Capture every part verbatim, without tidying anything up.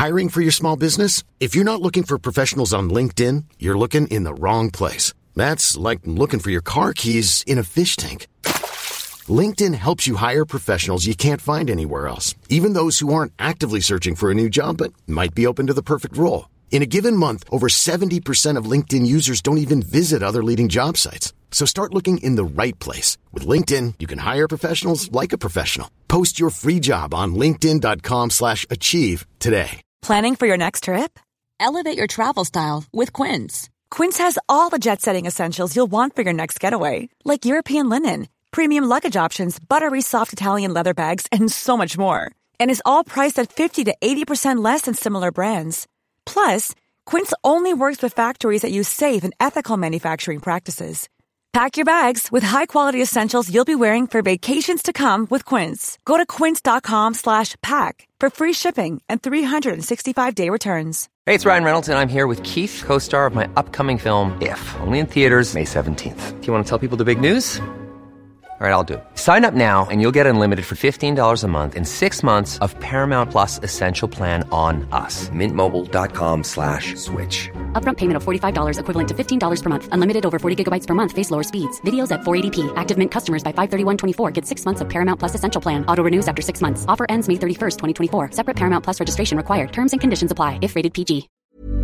Hiring for your small business? If you're not looking for professionals on LinkedIn, you're looking in the wrong place. That's like looking for your car keys in a fish tank. LinkedIn helps you hire professionals you can't find anywhere else, even those who aren't actively searching for a new job but might be open to the perfect role. In a given month, over seventy percent of LinkedIn users don't even visit other leading job sites. So start looking in the right place. With LinkedIn, you can hire professionals like a professional. Post your free job on linkedin.com slash achieve today. Planning for your next trip? Elevate your travel style with Quince. Quince has all the jet-setting essentials you'll want for your next getaway, like European linen, premium luggage options, buttery soft Italian leather bags, and so much more. And is all priced at fifty to eighty percent less than similar brands. Plus, Quince only works with factories that use safe and ethical manufacturing practices. Pack your bags with high-quality essentials you'll be wearing for vacations to come with Quince. Go to quince.com slash pack for free shipping and three sixty-five day returns. Hey, it's Ryan Reynolds, and I'm here with Keith, co-star of my upcoming film, If, only in theaters May seventeenth. Do you want to tell people the big news? All right, I'll do it. Sign up now and you'll get unlimited for fifteen dollars a month and six months of Paramount Plus Essential Plan on us. Mint Mobile dot com slash switch. Upfront payment of forty-five dollars equivalent to fifteen dollars per month. Unlimited over forty gigabytes per month. Face lower speeds. Videos at four eighty p. Active Mint customers by five thirty-one twenty-four get six months of Paramount Plus Essential Plan. Auto renews after six months. Offer ends May thirty-first, twenty twenty-four. Separate Paramount Plus registration required. Terms and conditions apply if rated P G.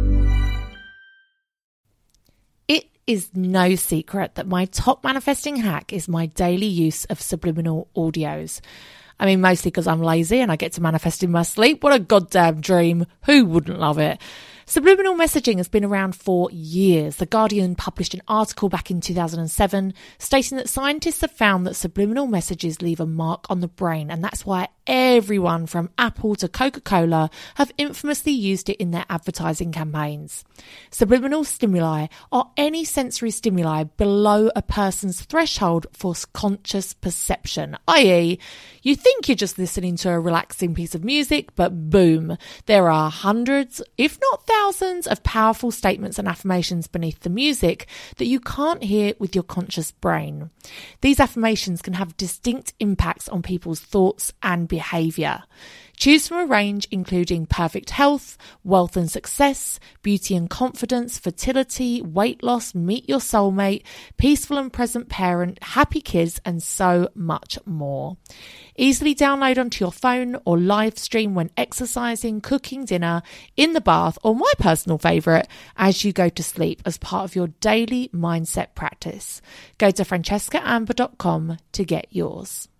It is no secret that my top manifesting hack is my daily use of subliminal audios. I mean, mostly because I'm lazy and I get to manifest in my sleep. What a goddamn dream. Who wouldn't love it? Subliminal messaging has been around for years. The Guardian published an article back in two thousand seven stating that scientists have found that subliminal messages leave a mark on the brain, and that's why everyone from Apple to Coca-Cola have infamously used it in their advertising campaigns. Subliminal stimuli are any sensory stimuli below a person's threshold for conscious perception, that is, you think you're just listening to a relaxing piece of music, but boom, there are hundreds, if not thousands, of powerful statements and affirmations beneath the music that you can't hear with your conscious brain. These affirmations can have distinct impacts on people's thoughts and behaviour. Choose from a range including perfect health, wealth and success, beauty and confidence, fertility, weight loss, meet your soulmate, peaceful and present parent, happy kids, and so much more. Easily download onto your phone or live stream when exercising, cooking dinner, in the bath, or my personal favourite, as you go to sleep as part of your daily mindset practice. Go to francesca amber dot com to get yours.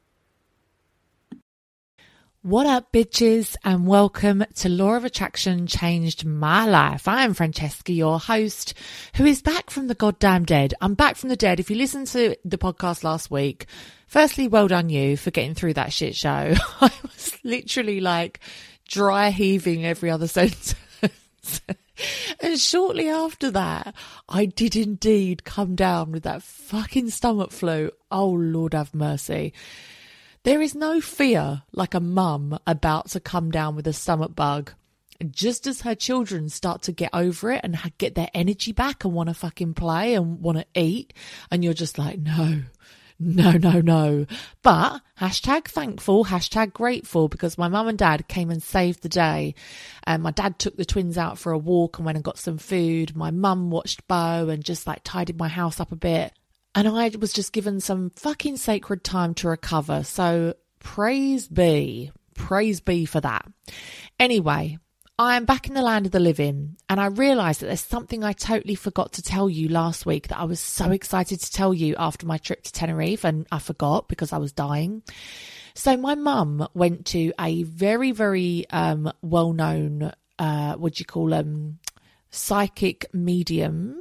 What up, bitches, and welcome to Law of Attraction Changed My Life. I am Francesca, your host, who is back from the goddamn dead. I'm back from the dead. If you listened to the podcast last week, firstly, well done you for getting through that shit show. I was literally like dry heaving every other sentence. And shortly after that, I did indeed come down with that fucking stomach flu. Oh, Lord have mercy. There is no fear like a mum about to come down with a stomach bug. Just as her children start to get over it and get their energy back and want to fucking play and want to eat, and you're just like, no, no, no, no. But hashtag thankful, hashtag grateful, because my mum and dad came and saved the day. And my dad took the twins out for a walk and went and got some food. My mum watched Bo and just like tidied my house up a bit. And I was just given some fucking sacred time to recover. So praise be, praise be for that. Anyway, I am back in the land of the living, and I realised that there's something I totally forgot to tell you last week that I was so excited to tell you after my trip to Tenerife, and I forgot because I was dying. So my mum went to a very, very um, well-known, uh, what do you call them, psychic medium.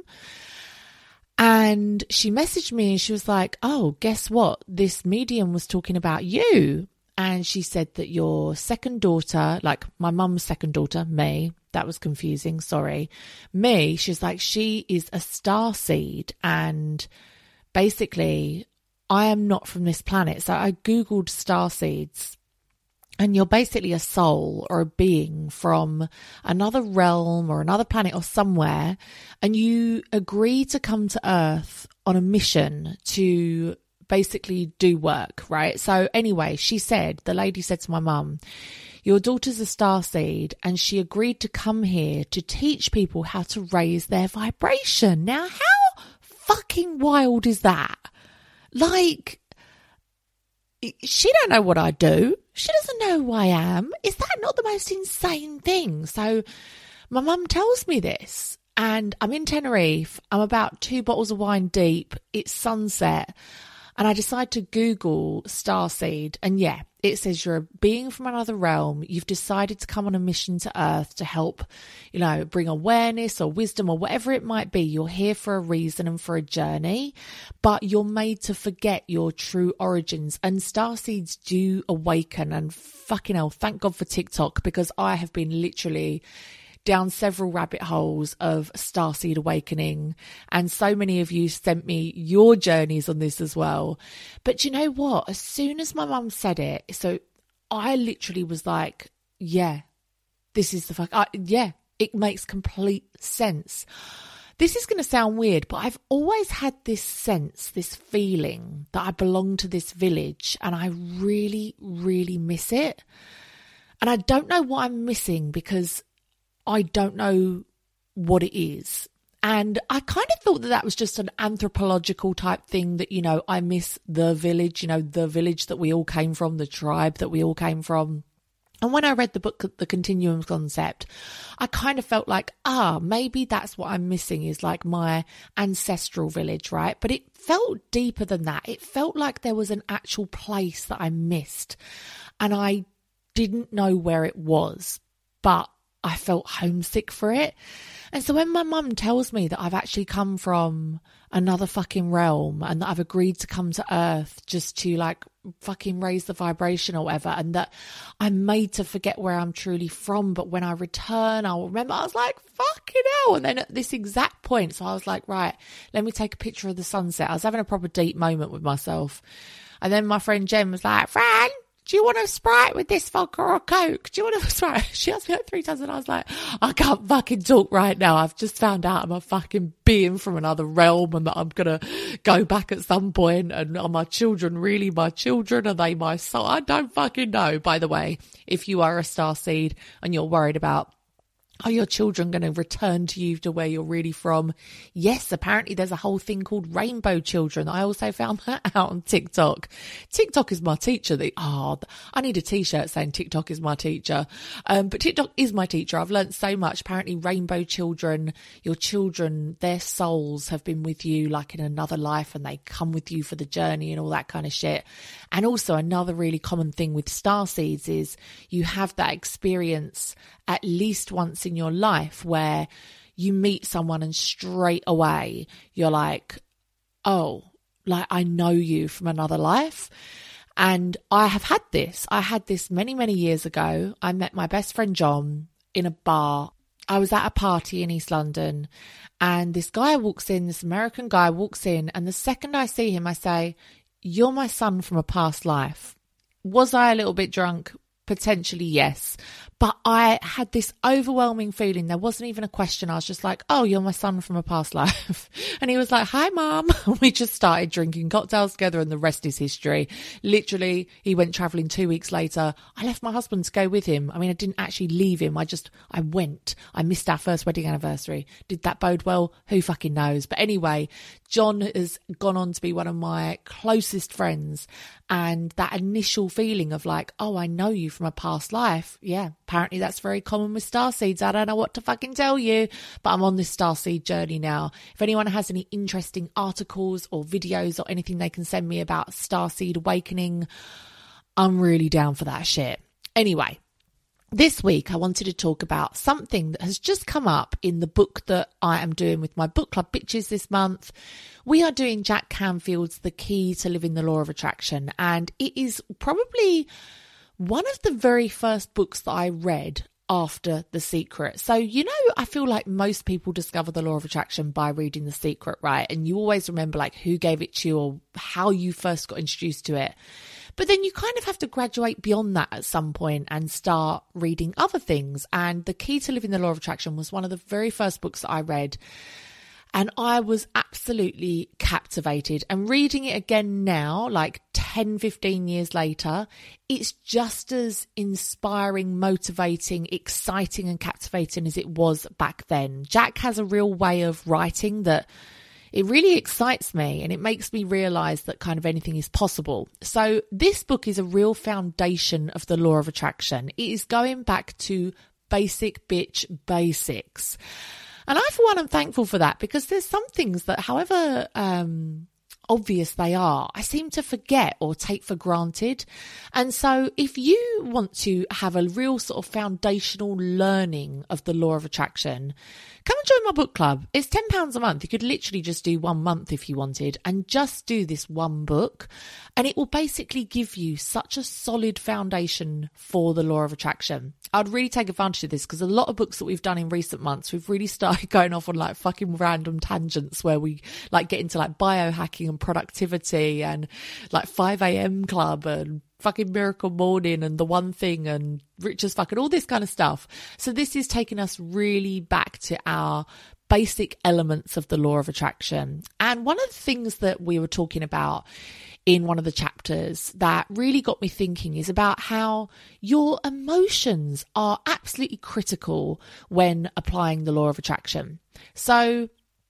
And she messaged me and she was like, oh, guess what? This medium was talking about you. And she said that your second daughter, like my mum's second daughter, me, that was confusing, sorry. Me, she's like, she is a starseed. And basically, I am not from this planet. So I Googled starseeds. And you're basically a soul or a being from another realm or another planet or somewhere. And you agree to come to Earth on a mission to basically do work, right? So anyway, she said, the lady said to my mum, Your daughter's a starseed and she agreed to come here to teach people how to raise their vibration. Now, how fucking wild is that? Like, she don't know what I do. She doesn't know who I am. Is that not the most insane thing? So my mum tells me this, and I'm in Tenerife. I'm about two bottles of wine deep. It's sunset. And I decide to Google starseed. And yeah, it says you're a being from another realm. You've decided to come on a mission to Earth to help, you know, bring awareness or wisdom or whatever it might be. You're here for a reason and for a journey, but you're made to forget your true origins. And starseeds do awaken. And fucking hell, thank God for TikTok, because I have been literally down several rabbit holes of starseed awakening, and so many of you sent me your journeys on this as well. But you know what? As soon as my mum said it, so I literally was like, yeah, this is the fuck. I, yeah, it makes complete sense. This is going to sound weird, but I've always had this sense, this feeling that I belong to this village, and I really, really miss it. And I don't know what I'm missing, because I don't know what it is. And I kind of thought that that was just an anthropological type thing, that, you know, I miss the village, you know, the village that we all came from, the tribe that we all came from. And when I read the book, The Continuum Concept, I kind of felt like, ah, maybe that's what I'm missing, is like my ancestral village, right? But it felt deeper than that. It felt like there was an actual place that I missed, and I didn't know where it was, but I felt homesick for it. And so when my mum tells me that I've actually come from another fucking realm, and that I've agreed to come to Earth just to like fucking raise the vibration or whatever, and that I'm made to forget where I'm truly from, but when I return, I'll remember, I was like, fucking hell. And then at this exact point, so I was like, right, let me take a picture of the sunset. I was having a proper deep moment with myself. And then my friend Jen was like, Fran, do you want a Sprite with this vodka or a Coke? Do you want a Sprite? She asked me like three times, and I was like, I can't fucking talk right now. I've just found out I'm a fucking being from another realm, and that I'm going to go back at some point. And are my children really my children? Are they my soul? I don't fucking know. By the way, if you are a starseed and you're worried about, are your children going to return to you to where you're really from? Yes, apparently there's a whole thing called rainbow children. I also found that out on TikTok. TikTok is my teacher. The, oh, I need a t-shirt saying TikTok is my teacher. Um, but TikTok is my teacher. I've learned so much. Apparently rainbow children, your children, their souls have been with you like in another life, and they come with you for the journey and all that kind of shit. And also another really common thing with starseeds is you have that experience at least once in your life where you meet someone and straight away you're like, oh, like I know you from another life. And I have had this. I had this many, many years ago. I met my best friend John in a bar. I was at a party in East London, and this guy walks in, this American guy walks in, and the second I see him, I say, you're my son from a past life. Was I a little bit drunk? Potentially, yes. But I had this overwhelming feeling. There wasn't even a question. I was just like, oh, you're my son from a past life. And he was like, hi, Mum. We just started drinking cocktails together, and the rest is history. Literally, he went traveling two weeks later. I left my husband to go with him. I mean, I didn't actually leave him. I just, I went. I missed our first wedding anniversary. Did that bode well? Who fucking knows? But anyway, John has gone on to be one of my closest friends. And that initial feeling of like, oh, I know you from a past life. Yeah, apparently that's very common with starseeds. I don't know what to fucking tell you, but I'm on this starseed journey now. If anyone has any interesting articles or videos or anything they can send me about starseed awakening, I'm really down for that shit. Anyway, this week I wanted to talk about something that has just come up in the book that I am doing with my book club bitches this month. We are doing Jack Canfield's The Key to Living the Law of Attraction, and it is probably one of the very first books that I read after The Secret. So, you know, I feel like most people discover the law of attraction by reading The Secret, right? And you always remember like who gave it to you or how you first got introduced to it. But then you kind of have to graduate beyond that at some point and start reading other things. And The Key to Living the Law of Attraction was one of the very first books that I read. And I was absolutely captivated. And reading it again now, like ten, fifteen years later, it's just as inspiring, motivating, exciting and captivating as it was back then. Jack has a real way of writing that it really excites me, and it makes me realise that kind of anything is possible. So this book is a real foundation of the law of attraction. It is going back to basic bitch basics. And I, for one, am thankful for that, because there's some things that, however um, obvious they are, I seem to forget or take for granted. And so if you want to have a real sort of foundational learning of the law of attraction, come and join my book club. It's ten pounds a month. You could literally just do one month if you wanted, and just do this one book. And it will basically give you such a solid foundation for the law of attraction. I'd really take advantage of this, because a lot of books that we've done in recent months, we've really started going off on like fucking random tangents where we like get into like biohacking and productivity and like five a.m. club and fucking Miracle Morning and The One Thing and Rich as Fuck and all this kind of stuff. So this is taking us really back to our basic elements of the law of attraction. And one of the things that we were talking about in one of the chapters that really got me thinking is about how your emotions are absolutely critical when applying the law of attraction. So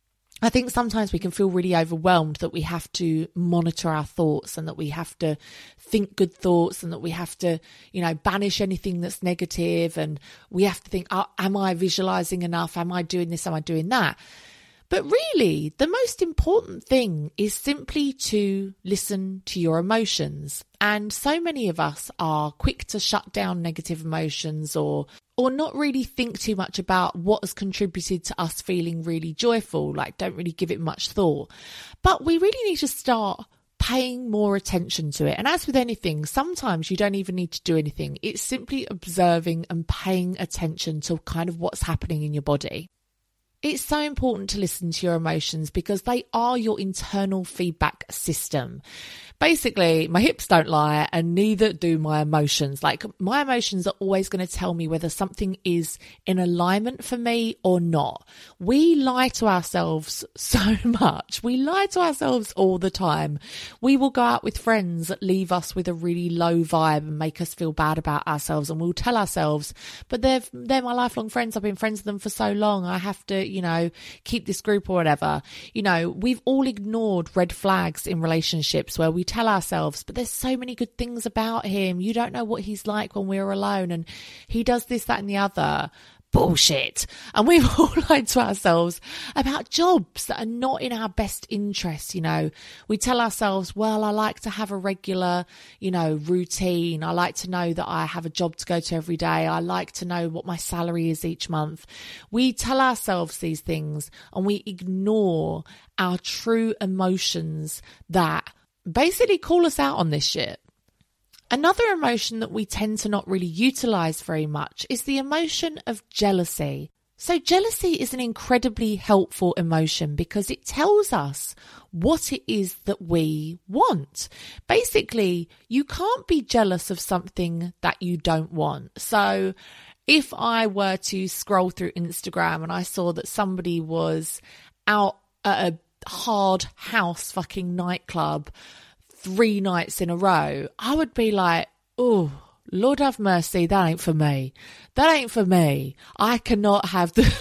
I think sometimes we can feel really overwhelmed that we have to monitor our thoughts, and that we have to think good thoughts, and that we have to, you know, banish anything that's negative, and we have to think, oh, am I visualizing enough? Am I doing this? Am I doing that? But really, the most important thing is simply to listen to your emotions. And so many of us are quick to shut down negative emotions, or or not really think too much about what has contributed to us feeling really joyful, like don't really give it much thought. But we really need to start paying more attention to it. And as with anything, sometimes you don't even need to do anything. It's simply observing and paying attention to kind of what's happening in your body. It's so important to listen to your emotions, because they are your internal feedback system. Basically, my hips don't lie, and neither do my emotions. Like, my emotions are always going to tell me whether something is in alignment for me or not. We lie to ourselves so much. We lie to ourselves all the time. We will go out with friends that leave us with a really low vibe and make us feel bad about ourselves. And we'll tell ourselves, but they're, they're my lifelong friends. I've been friends with them for so long. I have to, you know, keep this group or whatever. You know, we've all ignored red flags in relationships where we tell ourselves, but there's so many good things about him. You don't know what he's like when we're alone, and he does this, that and the other. Bullshit. And we've all lied to ourselves about jobs that are not in our best interest. You know, we tell ourselves, well, I like to have a regular, you know, routine. I like to know that I have a job to go to every day. I like to know what my salary is each month. We tell ourselves these things, and we ignore our true emotions that basically call us out on this shit. Another emotion that we tend to not really utilize very much is the emotion of jealousy. So jealousy is an incredibly helpful emotion, because it tells us what it is that we want. Basically, you can't be jealous of something that you don't want. So if I were to scroll through Instagram and I saw that somebody was out at a hard house fucking nightclub three nights in a row, I would be like, oh, Lord have mercy, that ain't for me. That ain't for me. I cannot have the,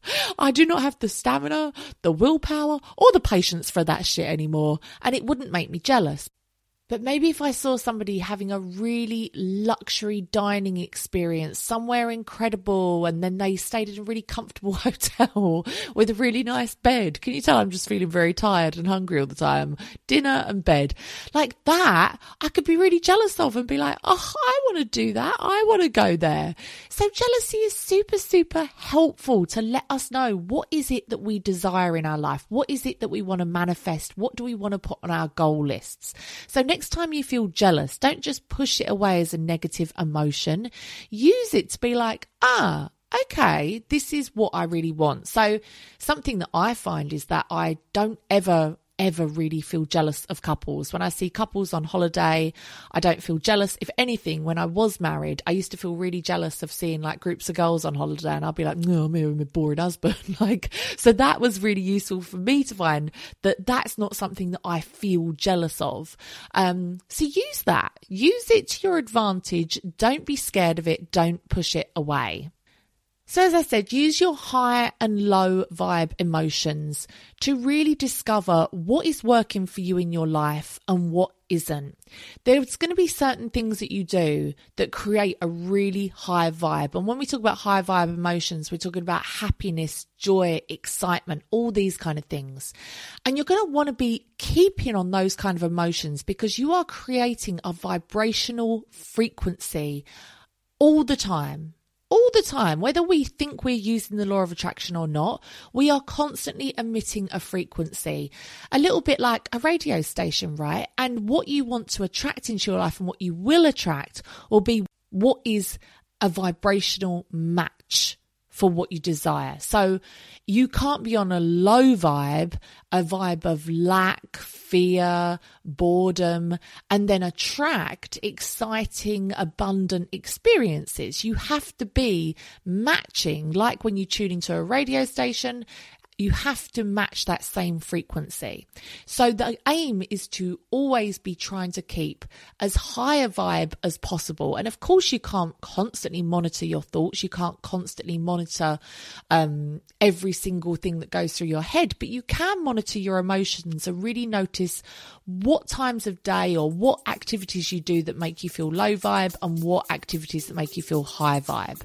I do not have the stamina, the willpower, or the patience for that shit anymore. And it wouldn't make me jealous. But maybe if I saw somebody having a really luxury dining experience somewhere incredible, and then they stayed in a really comfortable hotel with a really nice bed. Can you tell I'm just feeling very tired and hungry all the time? Dinner and bed. Like that, I could be really jealous of and be like, oh, I want to do that. I want to go there. So jealousy is super, super helpful to let us know, what is it that we desire in our life? What is it that we want to manifest? What do we want to put on our goal lists? So next Next time you feel jealous, don't just push it away as a negative emotion. Use it to be like, ah, okay, this is what I really want. So something that I find is that I don't ever ever really feel jealous of couples. When I see couples on holiday, I don't feel jealous. If anything, when I was married, I used to feel really jealous of seeing like groups of girls on holiday, and I'll be like, no, I'm here with my boring husband. like, so that was really useful for me to find that that's not something that I feel jealous of. Um, so use that, use it to your advantage. Don't be scared of it. Don't push it away. So as I said, use your high and low vibe emotions to really discover what is working for you in your life and what isn't. There's going to be certain things that you do that create a really high vibe. And when we talk about high vibe emotions, we're talking about happiness, joy, excitement, all these kind of things. And you're going to want to be keeping on those kind of emotions because you are creating a vibrational frequency all the time. All the time, whether we think we're using the law of attraction or not, we are constantly emitting a frequency, a little bit like a radio station, right? And what you want to attract into your life and what you will attract will be what is a vibrational match for what you desire. So you can't be on a low vibe, a vibe of lack, fear, boredom, and then attract exciting, abundant experiences. You have to be matching, like when you tune into a radio station, you have to match that same frequency. So the aim is to always be trying to keep as high a vibe as possible. And of course, you can't constantly monitor your thoughts. You can't constantly monitor um, every single thing that goes through your head, but you can monitor your emotions and really notice what times of day or what activities you do that make you feel low vibe and what activities that make you feel high vibe.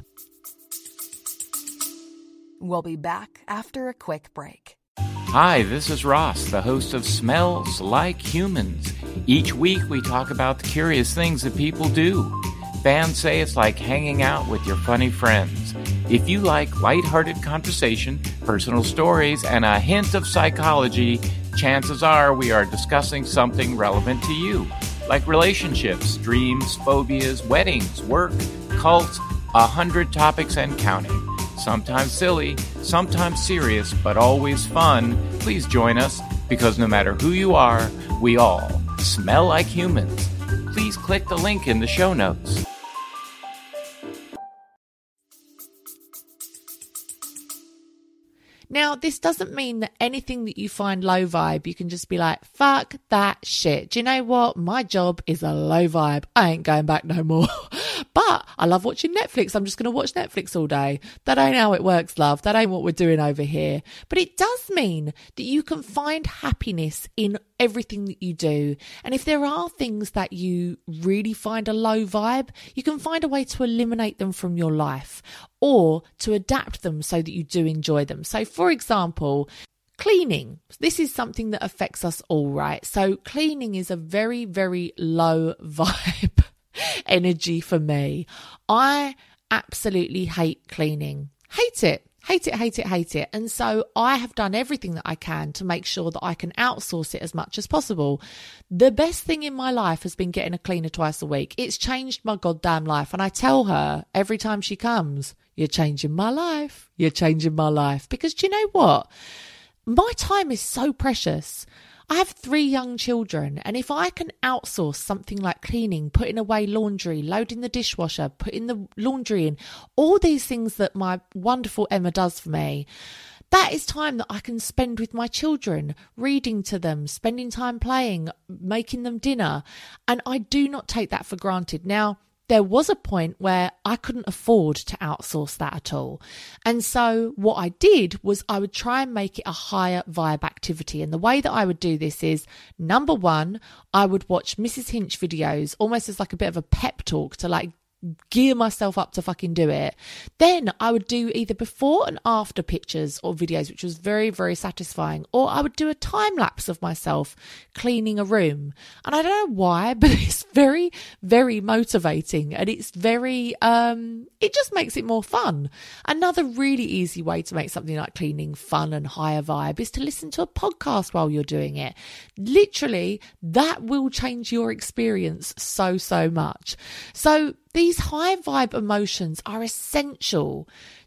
We'll be back after a quick break. Hi, this is Ross, the host of Smells Like Humans. Each week we talk about the curious things that people do. Fans say it's like hanging out with your funny friends. If you like lighthearted conversation, personal stories, and a hint of psychology, chances are we are discussing something relevant to you, like relationships, dreams, phobias, weddings, work, cults, a hundred topics and counting. Sometimes silly, sometimes serious, but always fun. Please join us, because no matter who you are, we all smell like humans. Please click the link in the show notes. Now, this doesn't mean that anything that you find low vibe, you can just be like, fuck that shit. Do you know what? My job is a low vibe. I ain't going back no more. But I love watching Netflix. I'm just going to watch Netflix all day. That ain't how it works, love. That ain't what we're doing over here. But it does mean that you can find happiness in everything that you do. And if there are things that you really find a low vibe, you can find a way to eliminate them from your life or to adapt them so that you do enjoy them. So for example, cleaning. This is something that affects us all, right? So cleaning is a very, very low vibe energy for me. I absolutely hate cleaning. Hate it. Hate it, hate it, hate it. And so I have done everything that I can to make sure that I can outsource it as much as possible. The best thing in my life has been getting a cleaner twice a week. It's changed my goddamn life. And I tell her every time she comes, you're changing my life. You're changing my life. Because do you know what? My time is so precious. I have three young children, and if I can outsource something like cleaning, putting away laundry, loading the dishwasher, putting the laundry in, all these things that my wonderful Emma does for me, that is time that I can spend with my children, reading to them, spending time playing, making them dinner. And I do not take that for granted. Now, there was a point where I couldn't afford to outsource that at all. And so what I did was I would try and make it a higher vibe activity. And the way that I would do this is, number one, I would watch Missus Hinch videos, almost as like a bit of a pep talk to like gear myself up to fucking do it. Then I would do either before and after pictures or videos, which was very, very satisfying. Or I would do a time lapse of myself cleaning a room. And I don't know why, but it's very, very motivating. And it's very, um, it just makes it more fun. Another really easy way to make something like cleaning fun and higher vibe is to listen to a podcast while you're doing it. Literally, that will change your experience so, so much. So these high vibe emotions are essential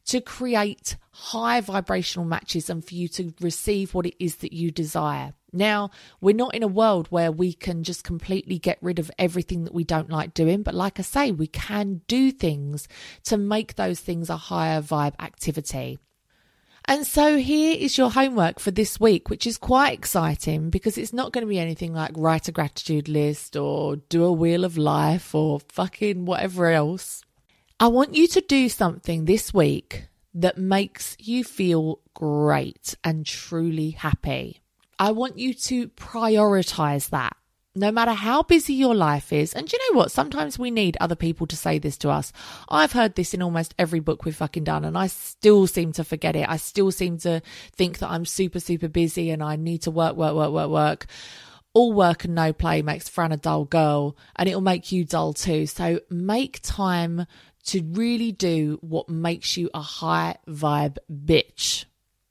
to create high vibrational matches and for you to receive what it is that you desire. Now, we're not in a world where we can just completely get rid of everything that we don't like doing. But like I say, we can do things to make those things a higher vibe activity. And so here is your homework for this week, which is quite exciting because it's not going to be anything like write a gratitude list or do a wheel of life or fucking whatever else. I want you to do something this week that makes you feel great and truly happy. I want you to prioritize that, no matter how busy your life is. And do you know what? Sometimes we need other people to say this to us. I've heard this in almost every book we've fucking done, and I still seem to forget it. I still seem to think that I'm super, super busy and I need to work, work, work, work, work. All work and no play makes Fran a dull girl, and it'll make you dull too. So make time to really do what makes you a high vibe bitch.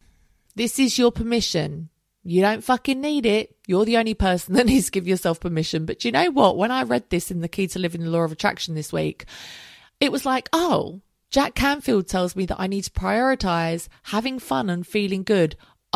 This is your permission. You don't fucking need it. You're the only person that needs to give yourself permission. But you know what? When I read this in The Key to Living the Law of Attraction this week, it was like, oh, Jack Canfield tells me that I need to prioritize having fun and feeling good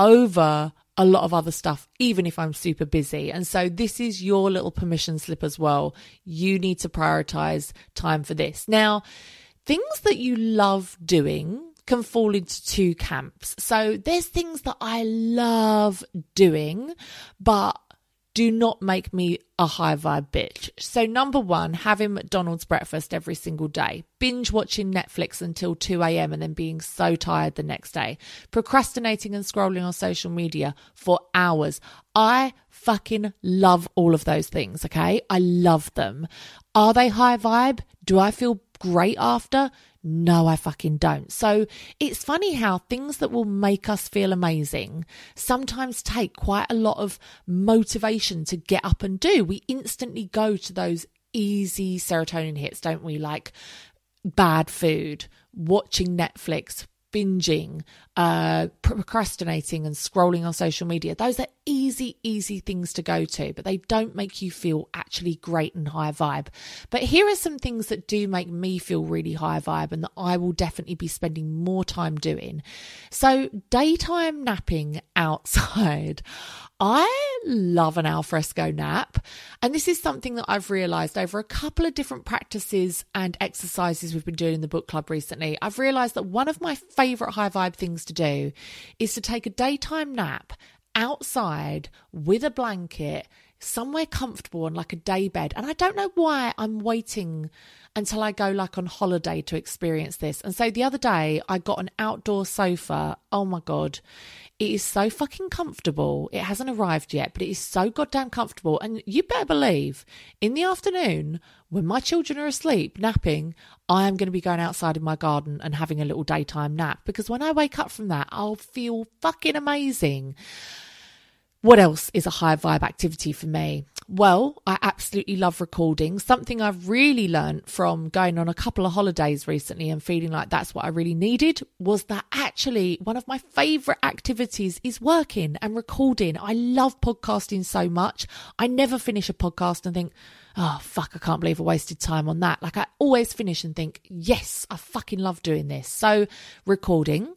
over a lot of other stuff, even if I'm super busy. And so this is your little permission slip as well. You need to prioritize time for this. Now, things that you love doing can fall into two camps. So there's things that I love doing, but do not make me a high vibe bitch. So number one, having McDonald's breakfast every single day, binge watching Netflix until two a.m. and then being so tired the next day, procrastinating and scrolling on social media for hours. I fucking love all of those things, okay? I love them. Are they high vibe? Do I feel great after? No, I fucking don't. So it's funny how things that will make us feel amazing sometimes take quite a lot of motivation to get up and do. We instantly go to those easy serotonin hits, don't we? Like bad food, watching Netflix, binging, uh, procrastinating and scrolling on social media. Those are easy, easy things to go to, but they don't make you feel actually great and high vibe. But here are some things that do make me feel really high vibe and that I will definitely be spending more time doing. So daytime napping outside. I love an alfresco nap, and this is something that I've realised over a couple of different practices and exercises we've been doing in the book club recently. I've realised that one of my favourite high vibe things to do is to take a daytime nap outside with a blanket, somewhere comfortable on like a day bed. And I don't know why I'm waiting until I go like on holiday to experience this. And so the other day I got an outdoor sofa. Oh my God. It is so fucking comfortable. It hasn't arrived yet, but it is so goddamn comfortable. And you better believe in the afternoon when my children are asleep, napping, I am going to be going outside in my garden and having a little daytime nap, because when I wake up from that, I'll feel fucking amazing. What else is a high vibe activity for me? Well, I absolutely love recording. Something I've really learned from going on a couple of holidays recently and feeling like that's what I really needed was that actually one of my favourite activities is working and recording. I love podcasting so much. I never finish a podcast and think, oh, fuck, I can't believe I wasted time on that. Like I always finish and think, yes, I fucking love doing this. So recording.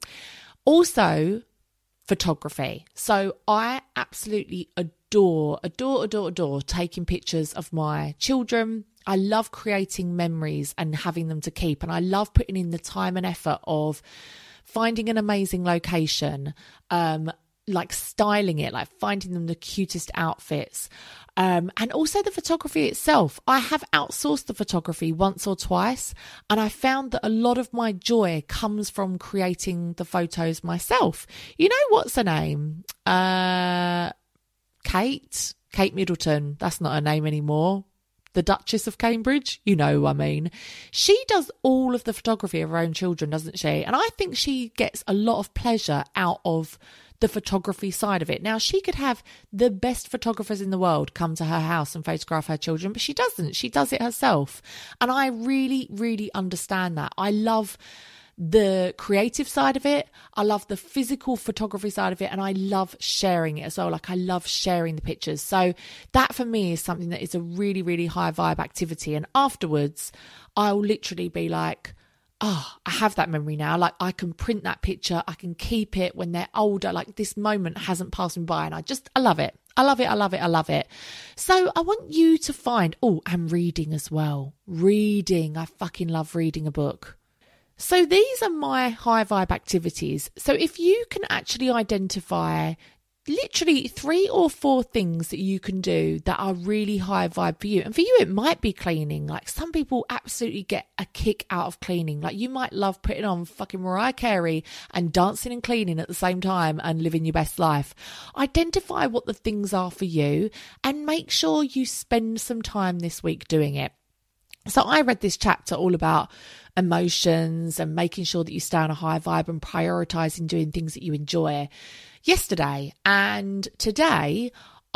Also, photography. So I absolutely adore, adore, adore, adore taking pictures of my children. I love creating memories and having them to keep. And I love putting in the time and effort of finding an amazing location, um, like styling it, like finding them the cutest outfits. Um, and also the photography itself. I have outsourced the photography once or twice, and I found that a lot of my joy comes from creating the photos myself. You know, what's her name? Uh, Kate? Kate Middleton. That's not her name anymore. The Duchess of Cambridge. You know who I mean. She does all of the photography of her own children, doesn't she? And I think she gets a lot of pleasure out of the photography side of it. Now, she could have the best photographers in the world come to her house and photograph her children, but she doesn't. She does it herself. And I really, really understand that. I love the creative side of it. I love the physical photography side of it. And I love sharing it as well. Like I love sharing the pictures. So that for me is something that is a really, really high vibe activity. And afterwards, I'll literally be like, oh, I have that memory now. Like I can print that picture. I can keep it when they're older. Like this moment hasn't passed me by and I just, I love it. I love it. I love it. I love it. So I want you to find, oh, I'm reading as well. Reading. I fucking love reading a book. So these are my high vibe activities. So if you can actually identify literally three or four things that you can do that are really high vibe for you. And for you, it might be cleaning. Like some people absolutely get a kick out of cleaning. Like you might love putting on fucking Mariah Carey and dancing and cleaning at the same time and living your best life. Identify what the things are for you and make sure you spend some time this week doing it. So I read this chapter all about emotions and making sure that you stay on a high vibe and prioritizing doing things that you enjoy yesterday. And today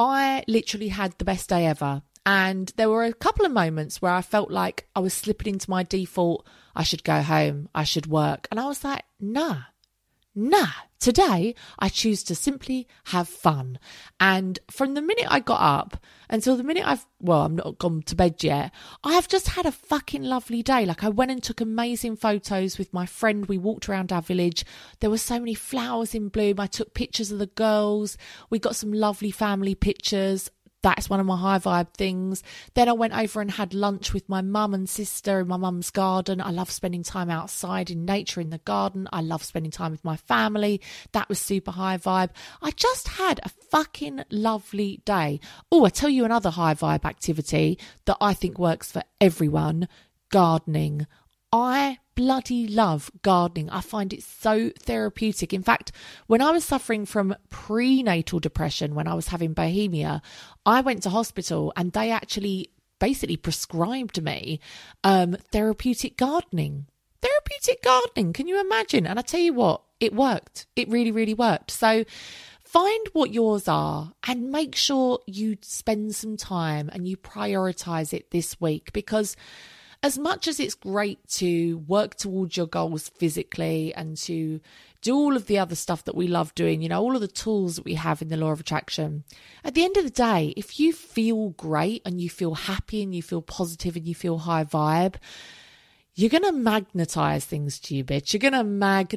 I literally had the best day ever. And there were a couple of moments where I felt like I was slipping into my default, I should go home, I should work. And I was like, nah, nah. Today, I choose to simply have fun. And from the minute I got up until the minute I've, well, I'm not gone to bed yet, I have just had a fucking lovely day. Like I went and took amazing photos with my friend. We walked around our village. There were so many flowers in bloom. I took pictures of the girls. We got some lovely family pictures. That's one of my high vibe things. Then I went over and had lunch with my mum and sister in my mum's garden. I love spending time outside in nature in the garden. I love spending time with my family. That was super high vibe. I just had a fucking lovely day. Oh, I tell you another high vibe activity that I think works for everyone. Gardening. I bloody love gardening. I find it so therapeutic. In fact, when I was suffering from prenatal depression, when I was having bohemia, I went to hospital and they actually basically prescribed me um, therapeutic gardening. Therapeutic gardening. Can you imagine? And I tell you what, it worked. It really, really worked. So find what yours are and make sure you spend some time and you prioritize it this week, because as much as it's great to work towards your goals physically and to do all of the other stuff that we love doing, you know, all of the tools that we have in the law of attraction, at the end of the day, if you feel great and you feel happy and you feel positive and you feel high vibe, you're going to magnetize things to you, bitch. You're going to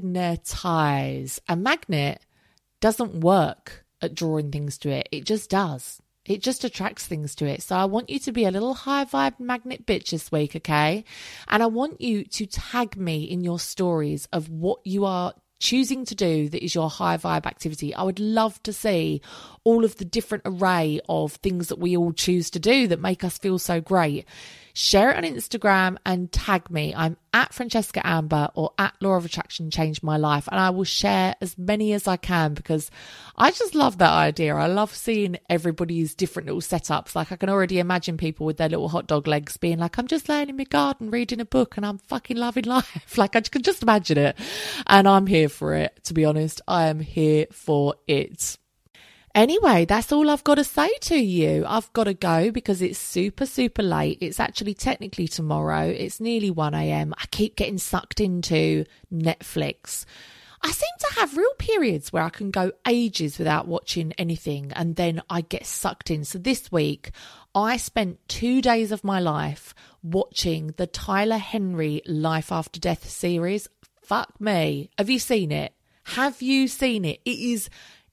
magnetize. A magnet doesn't work at drawing things to it. It just does. It just attracts things to it. So I want you to be a little high vibe magnet bitch this week, okay? And I want you to tag me in your stories of what you are choosing to do that is your high vibe activity. I would love to see all of the different array of things that we all choose to do that make us feel so great. Share it on Instagram and tag me. I'm at Francesca Amber or at Law of Attraction Changed My Life. And I will share as many as I can because I just love that idea. I love seeing everybody's different little setups. Like I can already imagine people with their little hot dog legs being like, I'm just laying in my garden reading a book and I'm fucking loving life. Like I can just imagine it. And I'm here for it, to be honest. I am here for it. Anyway, that's all I've got to say to you. I've got to go because it's super, super late. It's actually technically tomorrow. It's nearly one a.m. I keep getting sucked into Netflix. I seem to have real periods where I can go ages without watching anything and then I get sucked in. So this week, I spent two days of my life watching the Tyler Henry Life After Death series. Fuck me. Have you seen it? Have you seen it? It is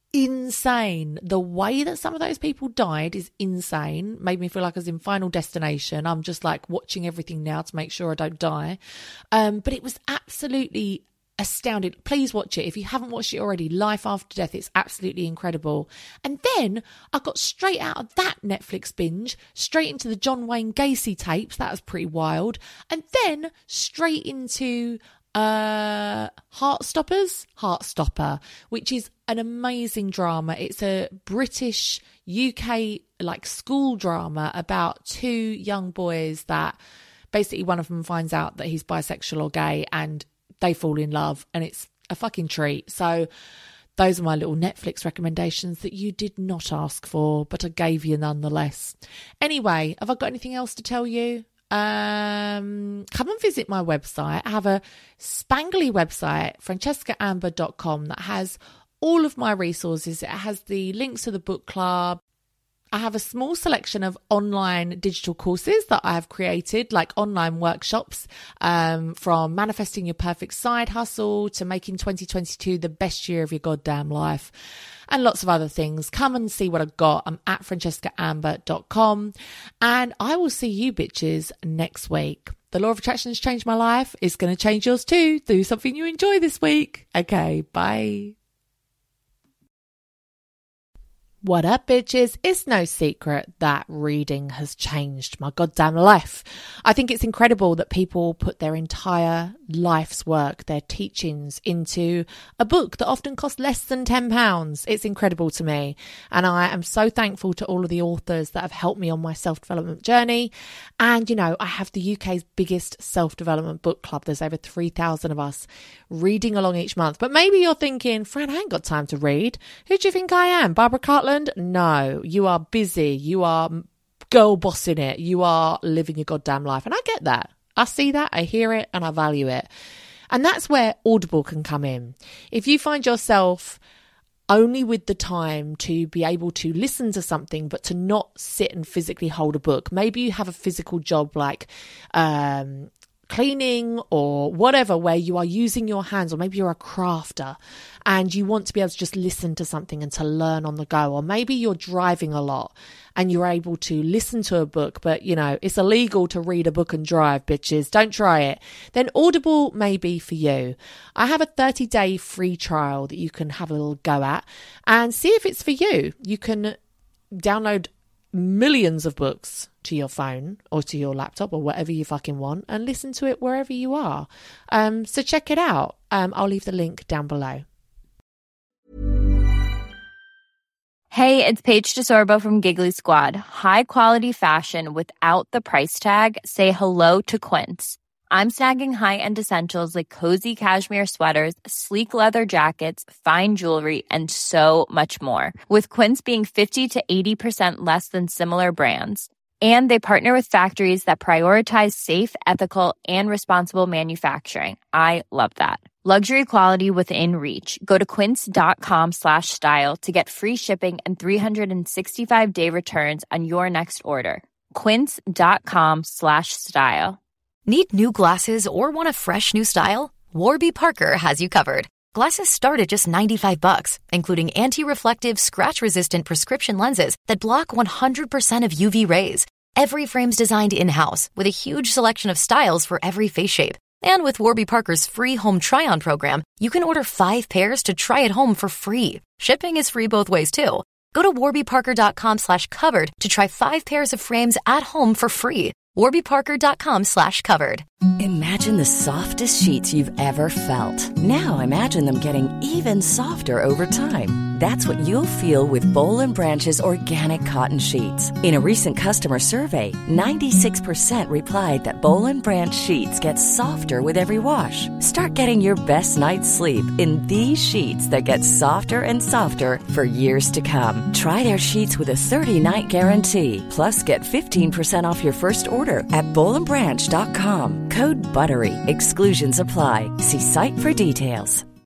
insane. The way that some of those people died is insane. Made me feel like I was in Final Destination. I'm just like watching everything now to make sure I don't die. Um, but it was absolutely astounding. Please watch it. If you haven't watched it already, Life After Death, it's absolutely incredible. And then I got straight out of that Netflix binge, straight into the John Wayne Gacy tapes. That was pretty wild. And then straight into uh Heartstoppers Heartstopper, which is an amazing drama. It's a British U K like school drama about two young boys that basically one of them finds out that he's bisexual or gay and they fall in love, and it's a fucking treat. So those are my little Netflix recommendations that you did not ask for, but I gave you nonetheless. Anyway, have I got anything else to tell you? Um, come and visit my website. I have a spangly website, francesca amber dot com, that has all of my resources. It has the links to the book club. I have a small selection of online digital courses that I have created, like online workshops, um, from manifesting your perfect side hustle to making twenty twenty-two the best year of your goddamn life, and lots of other things. Come and see what I've got. I'm at francesca amber dot com, and I will see you bitches next week. The law of attraction has changed my life. It's going to change yours too. Do something you enjoy this week. Okay, bye. What up, bitches? It's no secret that reading has changed my goddamn life. I think it's incredible that people put their entire life's work, their teachings, into a book that often costs less than ten pounds. It's incredible to me. And I am so thankful to all of the authors that have helped me on my self-development journey. And, you know, I have the U K's biggest self-development book club. There's over three thousand of us reading along each month. But maybe you're thinking, Fran, I ain't got time to read. Who do you think I am? Barbara Cartland? No, you are busy. You are girl bossing it. You are living your goddamn life. And I get that. I see that. I hear it and I value it. And that's where Audible can come in. If you find yourself only with the time to be able to listen to something, but to not sit and physically hold a book, maybe you have a physical job like, um, cleaning or whatever, where you are using your hands, or maybe you're a crafter and you want to be able to just listen to something and to learn on the go, or maybe you're driving a lot and you're able to listen to a book, but you know, it's illegal to read a book and drive, bitches. Don't try it. Then Audible may be for you. I have a thirty day free trial that you can have a little go at and see if it's for you. You can download millions of books to your phone or to your laptop or whatever you fucking want and listen to it wherever you are. Um, so check it out. Um, I'll leave the link down below. Hey, it's Paige DeSorbo from Giggly Squad. High quality fashion without the price tag. Say hello to Quince. I'm snagging high-end essentials like cozy cashmere sweaters, sleek leather jackets, fine jewelry, and so much more. With Quince being fifty to eighty percent less than similar brands. And they partner with factories that prioritize safe, ethical, and responsible manufacturing. I love that. Luxury quality within reach. Go to quince.com slash style to get free shipping and three sixty-five day returns on your next order. Quince.com slash style. Need new glasses or want a fresh new style? Warby Parker has you covered. Glasses start at just ninety-five bucks, including anti-reflective, scratch-resistant prescription lenses that block one hundred percent of U V rays. Every frame's designed in-house with a huge selection of styles for every face shape. And with Warby Parker's free home try-on program, you can order five pairs to try at home for free. Shipping is free both ways, too. Go to warbyparker.com slash covered to try five pairs of frames at home for free. warbyparker.com slash covered. Imagine the softest sheets you've ever felt. Now imagine them getting even softer over time. That's what you'll feel with Boll and Branch's organic cotton sheets. In a recent customer survey, ninety-six percent replied that Boll and Branch sheets get softer with every wash. Start getting your best night's sleep in these sheets that get softer and softer for years to come. Try their sheets with a thirty night guarantee. Plus, get fifteen percent off your first order at boll and branch dot com. Code BUTTERY. Exclusions apply. See site for details.